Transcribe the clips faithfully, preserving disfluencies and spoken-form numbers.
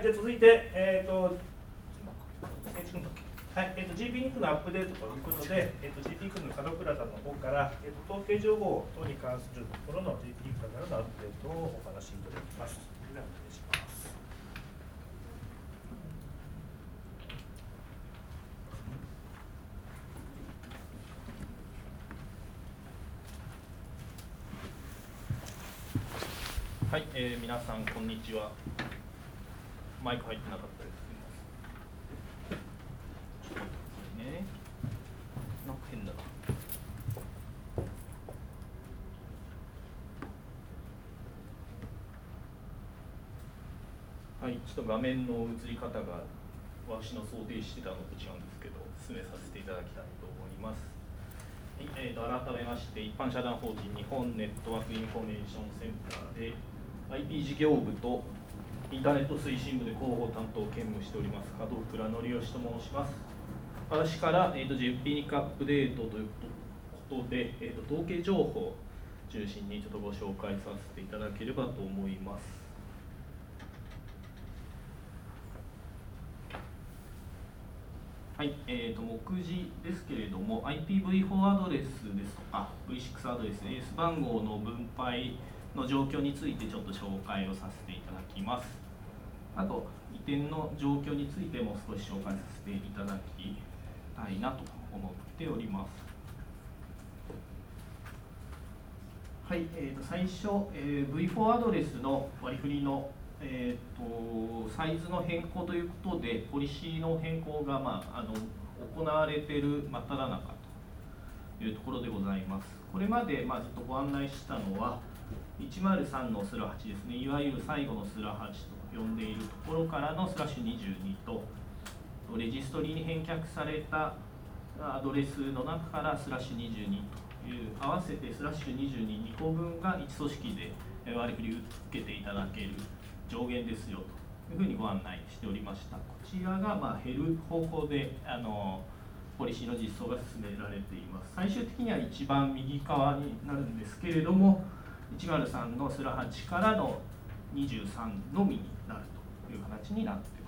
で続いて、えーとはいえー、と ジーピー ニックのアップデートということで、えー、と ジーピー ニックの門倉さんの方から、えー、と統計情報等に関するところの ジーピー ニックからのアップデートをお話しいただきます。ではお願いします。 はい、えー、皆さんこんにちは。マイク入ってなかったです。ちょっと待ってくださいね。なんか変だな。はい、ちょっと画面の映り方が私の想定してたのと違うんですけど、進めさせていただきたいと思います。はいえー、と改めまして、一般社団法人日本ネットワークインフォメーションセンターで アイピー 事業部とインターネット推進部で広報担当を兼務しております門倉則義と申します。私から、えー、と ジェーピー ニックアップデートということで、えー、と統計情報を中心にちょっとご紹介させていただければと思います。はい、えー、と目次ですけれども アイピーブイフォー アドレスですとか ブイシックス アドレス、エーエス 番号の分配の状況についてちょっと紹介をさせていただきます。あと移転の状況についても少し紹介させていただきたいなと思っております。はい、えー、と最初、えー、ブイフォー アドレスの割り振りの、えー、とサイズの変更ということでポリシーの変更が、まあ、あの行われている真っ只中というところでございます。これまで、まあ、ずっとご案内したのはいちまるさんのスラはちですね、いわゆる最後のスラはちと呼んでいるところからのスラッシュにじゅうにと、レジストリに返却されたアドレスの中からスラッシュにじゅうにという、合わせてスラッシュにじゅうに、にこぶんがいち組織で割り振り受けていただける上限ですよというふうにご案内しておりました。こちらがまあ減る方向であのポリシーの実装が進められています。最終的には一番右側になるんですけれども、いちまるさんのスラはちからのにじゅうさんのみになるという形になっています。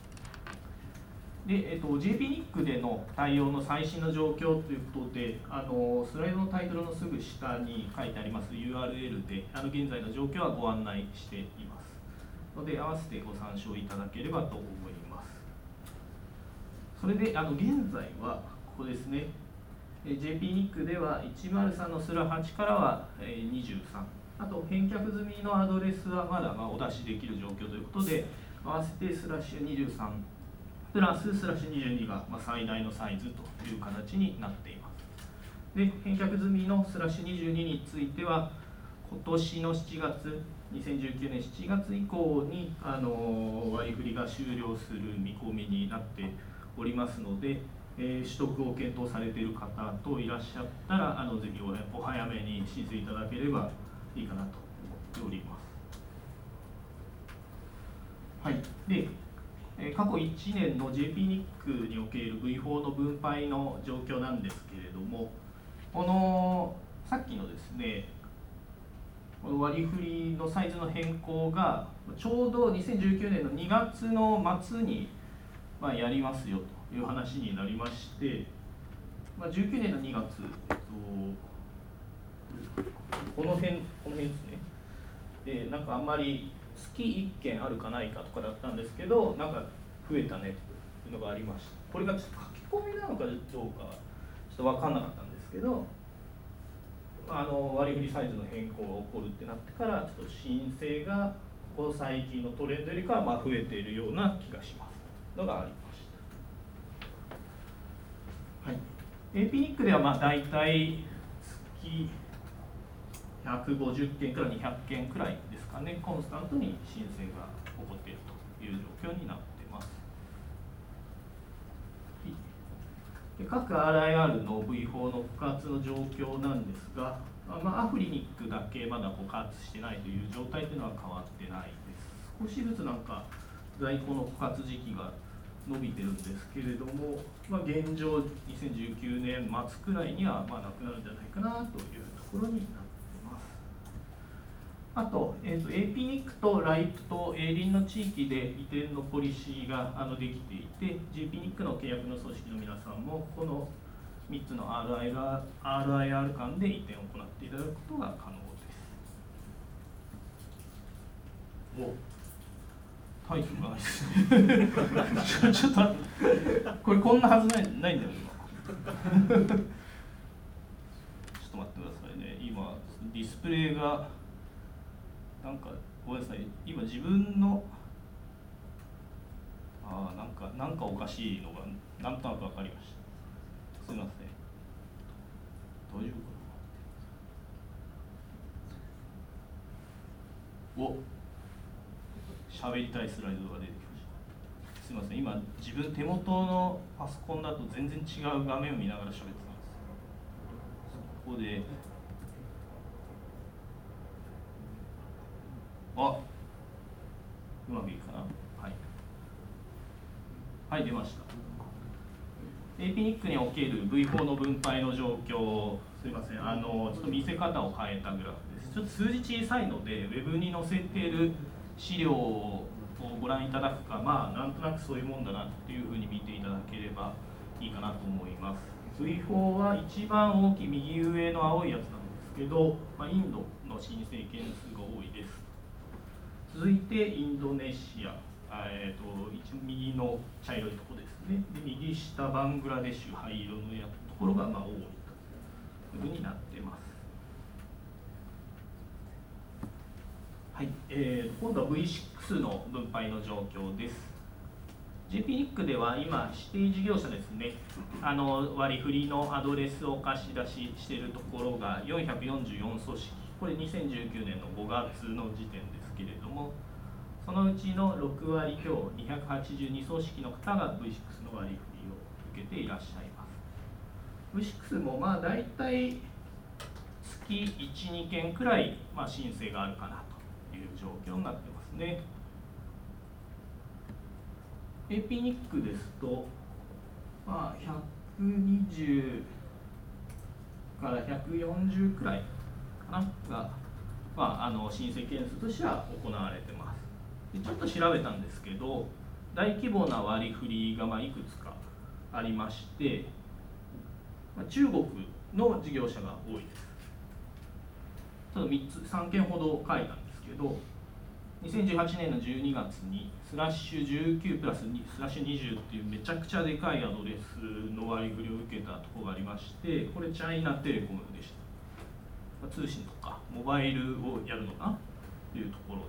で、えっと、ジェーピー ニックでの対応の最新の状況ということで、あのスライドのタイトルのすぐ下に書いてあります ユーアールエル で、あの現在の状況はご案内していますので、合わせてご参照いただければと思います。それで、あの現在はここですね。ジェーピー ニックではいちまるさんのスラはちからはにじゅうさん、あと返却済みのアドレスはまだまあお出しできる状況ということで、合わせてスラッシュにじゅうさんプラススラッシュにじゅうにがまあ最大のサイズという形になっています。で、返却済みのスラッシュにじゅうにについては、今年のしちがつ、にせんじゅうきゅうねんしちがつ以降にあの割り振りが終了する見込みになっておりますので、えー、取得を検討されている方といらっしゃったら、あのぜひ お, お早めに申請いただければいいかなと思っております。はい。で、えー、過去いちねんの ジェーピー ニックにおける ブイフォー の分配の状況なんですけれども、このさっきのですね、この割り振りのサイズの変更がちょうどにせんじゅうきゅうねんのにがつの末にまあやりますよという話になりまして、まあ、じゅうきゅうねんのにがつ、えっと、この辺、この辺ですね。で、なんかあんまり月いっけんあるかないかとかだったんですけど、なんか増えたねというのがありました。これがちょっと書き込みなのかどうかちょっと分かんなかったんですけど、あの割り振りサイズの変更が起こるってなってから、ちょっと申請がここ最近のトレンドよりかはまあ増えているような気がしますのがありました。はい、エーピー ニックではまあ大体月ひゃくごじゅっけんからにひゃくけんくらいですかね、コンスタントに申請が起こっているという状況になっています。で、各 アールアイアール の ブイフォー の枯渇の状況なんですが、まあ、アフリニックだけまだ枯渇してないという状態というのは変わってないです。少しずつなんか在庫の枯渇時期が伸びてるんですけれども、まあ、現状にせんじゅうきゅうねん末くらいにはまあなくなるんじゃないかなというところになっています。 あと、えーと、エーピーニック と ライプ と営林の地域で移転のポリシーがあのできていて、ジェーピーニック の契約の組織の皆さんも、このみっつの アールアイアール 間で移転を行っていただくことが可能です。おタイトルがないですね。ちょっと待って、これこんなはずないないんだよ、今。ちょっと待ってくださいね。今、ディスプレイが、なんか、ごめんなさい、今自分の、ああ、なんか、なんかおかしいのが、なんとなく分かりました。すみません。大丈夫かな。お喋りたいスライドが出てきました。すみません、今、自分、手元のパソコンだと全然違う画面を見ながら喋ってたんです。ここで、あうまくいくかな。はい、はい、出ました。エーピーニック における ブイフォー の分配の状況、すみません、あのちょっと見せ方を変えたグラフです。ちょっと数字小さいので、ウェブに載せている資料をご覧いただくか、まあ、なんとなくそういうもんだなっていうふうに見ていただければいいかなと思います。ブイフォー は一番大きい右上の青いやつなんですけど、まあ、インドの申請件数が多いです。続いてインドネシア、えー、と一右の茶色いところですね。で右下バングラデシュ灰色のやところがまあ多いというふうになっています。はい、えー、今度は ブイシックス の分配の状況です。ジェーピーニック では今指定事業者ですね、あの割り振りのアドレスを貸し出ししているところがよんひゃくよんじゅうよん組織、これにせんじゅうきゅうねんのごがつの時点ですけれども、そのうちのろくわり強にひゃくはちじゅうに組織の方が ブイシックス の割り振りを受けていらっしゃいます。ブイシックス もまあ大体月いち、にけんくらいまあ申請があるかなという状況になってますね。エーピーニック ですと、まあ、ひゃくにじゅうからひゃくよんじゅうくらいかなが、まあ、あの申請件数としては行われてます。でちょっと調べたんですけど、大規模な割り振りがまあいくつかありまして、まあ、中国の事業者が多いです。ちょっとみっつ、さんけんほど書いたんですけど、にせんじゅうはちねんのじゅうにがつにスラッシュじゅうきゅうプラスにスラッシュにじゅうっていうめちゃくちゃでかいアドレスの割り振りを受けたところがありまして、これチャイナテレコムでした。通信とかモバイルをやるのかなというところ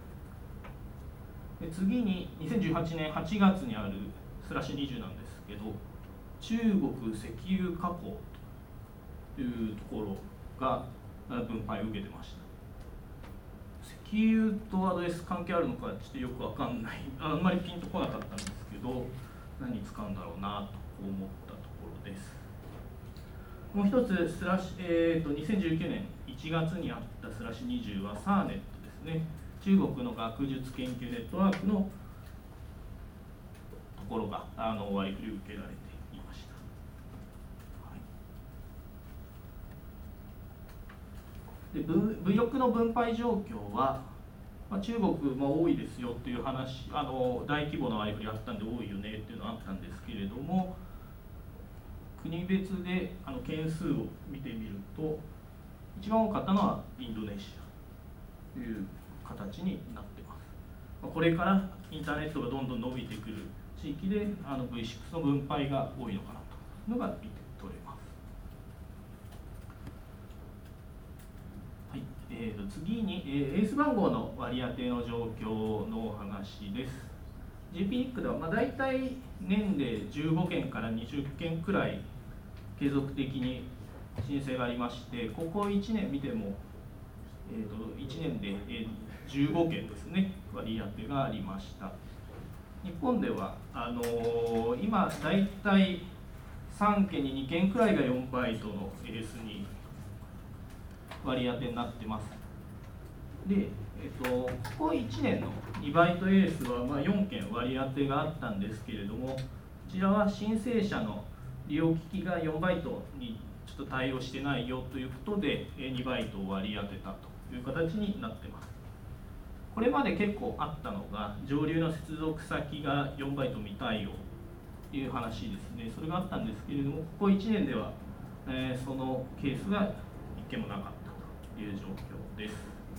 です。で次ににせんじゅうはちねんはちがつにあるスラッシュにじゅうなんですけど、中国石油加工というところが分配を受けてました。石油とアドレス関係あるのかちょっとよくわかんない、あんまりピンとこなかったんですけど、何に使うんだろうなと思ったところです。もう一つスラッシュ、えー、とにせんじゅうきゅうねんいちがつにあったスラッシュにじゅうは サーネット ですね。中国の学術研究ネットワークのところがあの割り振りを受けられていました。はい、で ブイろく の分配状況は、まあ、中国も多いですよっていう話、あの大規模な割り振りあったんで多いよねっていうのはあったんですけれども、国別であの件数を見てみると、一番多かったのはインドネシアという形になっています。これからインターネットがどんどん伸びてくる地域であの ブイシックス の分配が多いのかなというのが見て取れます。はい、えー、と次に、えー、エース番号の割り当ての状況のお話です。ジェーピーニック ではまあ大体年でじゅうごけんからにじゅっけんくらい継続的に申請がありまして、ここいちねん見ても、えー、といちねんでじゅうごけんですね、割り当てがありました。日本ではあのー、今大体さんけんににけんくらいがよんバイトのエースに割り当てになってます。で、えっと、ここいちねんのにバイトエースはまあよんけん割り当てがあったんですけれども、こちらは申請者の利用機器がよんバイトにちょっと対応してないよということでにバイトを割り当てたという形になっています。 これまで結構あったのが、上流の接続先がよんバイト未対応という話ですね。それがあったんですけれども、ここいちねんでは、えー、そのケースが一件もなかったという状況です。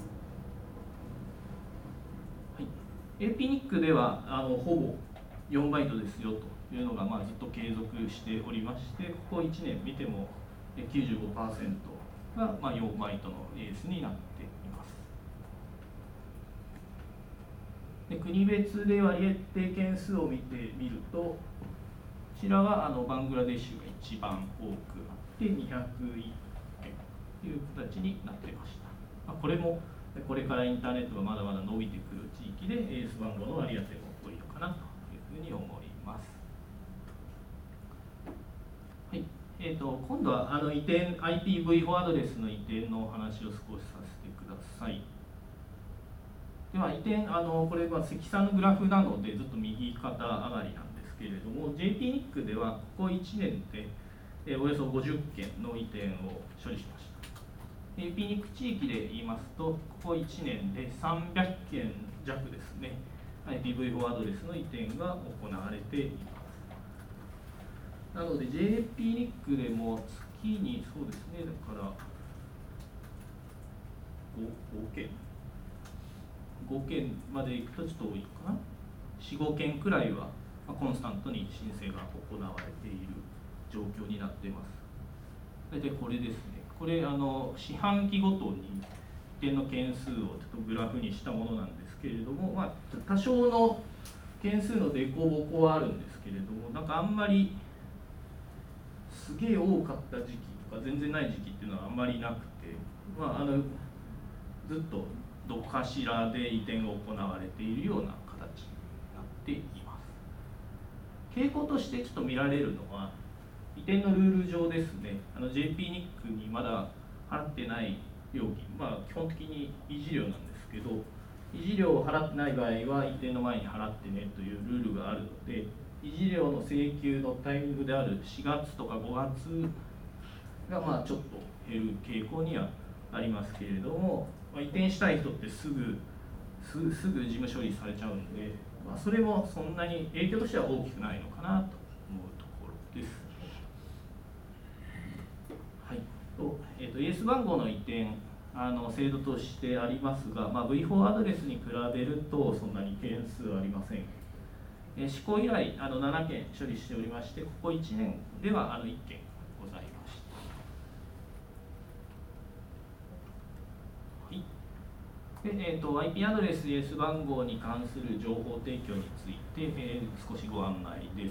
はい、エーピーニック ではあのほぼよんバイトですよというのが、まあ、ずっと継続しておりまして、ここいちねん見ても きゅうじゅうごパーセント が、まあ、よんバイトのエースになっています。で国別で割当件数を見てみると、こちらはあのバングラデシュが一番多くあってにひゃくいっけんという形になっていました。まあ、これもこれからインターネットがまだまだ伸びてくる地域でエース番号の割り当ても多いのかなというふうに思います。はい、えー、と今度はあの移転 アイピーブイフォー アドレスの移転のお話を少しさせてください。では移転、あのこれは積算のグラフなのでずっと右肩上がりなんですけれども、 ジェーピーニック ではここいちねんでえおよそごじゅっけんの移転を処理しました。エーピーニック 地域で言いますと、ここいちねんでさんびゃっけん弱ですね、アイピーブイフォー アドレスの移転が行われています。なので ジェーピーニック でも月にそうですね、だからごけんごけんまでいくとちょっと多いかな、よん、ごけんくらいはコンスタントに申請が行われている状況になっています。大体これですね、これあの四半期ごとに一定の件数をちょっとグラフにしたものなんですけれども、まあ、多少の件数の凸凹はあるんですけれども、なんかあんまりすげえ多かった時期とか全然ない時期っていうのはあんまりなくて、まあ、あのずっとどこかしらで移転が行われているような形になっています。傾向としてちょっと見られるのは、移転のルール上ですね、あの ジェーピーニック にまだ払ってない料金、まあ、基本的に維持料なんですけど、維持料を払ってない場合は移転の前に払ってねというルールがあるので、維持料の請求のタイミングであるしがつとかごがつがまあちょっと減る傾向にはありますけれども、まあ、移転したい人ってすぐすぐすぐ事務処理されちゃうので、まあ、それもそんなに影響としては大きくないのかなと思うところです。はい、とえー、とエース番号の移転、あの制度としてありますが、まあ、ブイフォー アドレスに比べるとそんなに件数はありません。えー、施行以来あのななけん処理しておりまして、ここいちねんではあのいっけんございました。はい、でえー、と アイピー アドレス、エース番号に関する情報提供について、えー、少しご案内です。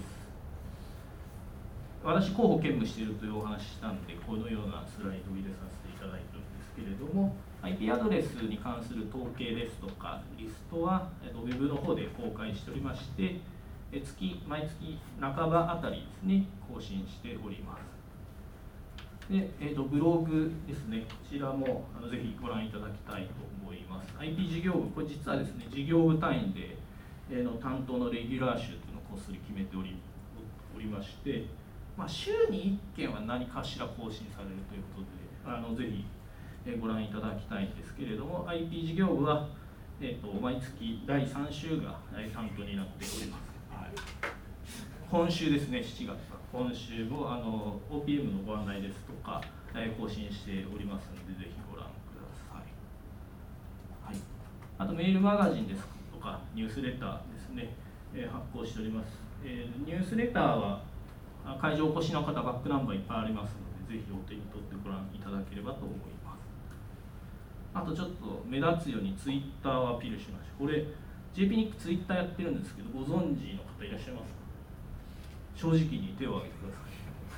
私、広報兼務しているというお話したんで、このようなスライドを入れさせていただいているんですけれども、アイピー アドレスに関する統計ですとか、リストはウェブの方で公開しておりまして、月毎月半ばあたりですね、更新しております。でえー、とブログですね、こちらもあのぜひご覧いただきたいと思います。アイピー 事業部、これ実はですね、事業部単位で、えー、の担当のレギュラー種というのをこっそり決めており、おりまして、まあ、週にいっけんは何かしら更新されるということで、あのぜひご覧いただきたいんですけれども、 アイピー 事業部は、えー、と毎月だいさん週が担当になっております。はい、今週ですね、しちがつは今週もあの オーピーエム のご案内ですとか、えー、更新しておりますので、ぜひご覧ください。はい、あとメールマガジンですとかニュースレターですね、えー、発行しております。えー、ニュースレターは会場お越しの方、バックナンバーいっぱいありますので、ぜひお手に取ってご覧いただければと思います。あとちょっと目立つようにツイッターをアピールしました。これ ジェーピーニック ツイッターやってるんですけど、ご存知の方いらっしゃいますか？正直に手を挙げてくださ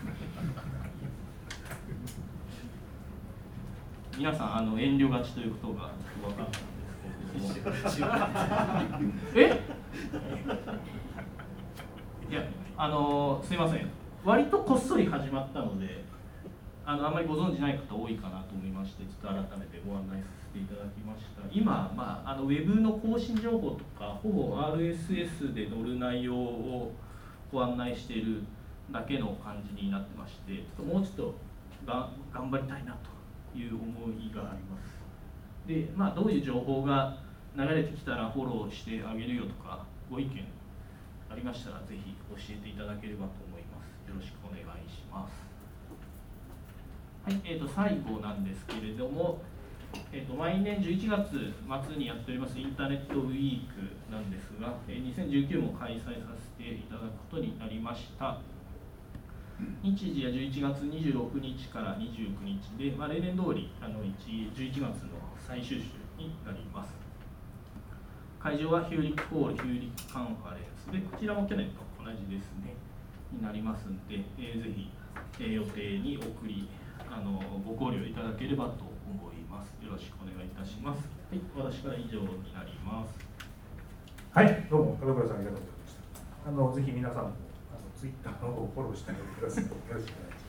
い。皆さんあの遠慮がちということが分かったんですけれどもえいやあのすいません、割とこっそり始まったので、あのあまりご存じない方多いかなと思いまして、ちょっと改めてご案内させていただきました。今、まあ、あのウェブの更新情報とか、ほぼ アールエスエス で載る内容をご案内しているだけの感じになってまして、ちょっともうちょっとが頑張りたいなという思いがあります。で、まあ、どういう情報が流れてきたらフォローしてあげるよとか、ご意見ありましたらぜひ教えていただければと思います。よろしくお願いします。はい、えーと、最後なんですけれども、えーと、毎年じゅういちがつ末にやっておりますインターネットウィークなんですが、えー、にせんじゅうきゅうも開催させていただくことになりました。日時はじゅういちがつにじゅうろくにちからにじゅうくにちで、まあ、例年通りあのじゅういちがつの最終週になります。会場はヒューリックホール、ヒューリックカンファレンスで、こちらも去年と同じですね、になりますので、えー、ぜひ、えー、予定に送りあの、ご考慮いただければと思います。よろしくお願いいたします。はい、私から以上になります。 はい、どうも門倉さんありがとうございました。あのぜひ皆さんもあのツイッターの方をフォローしてあげてください。よろしくお願いします。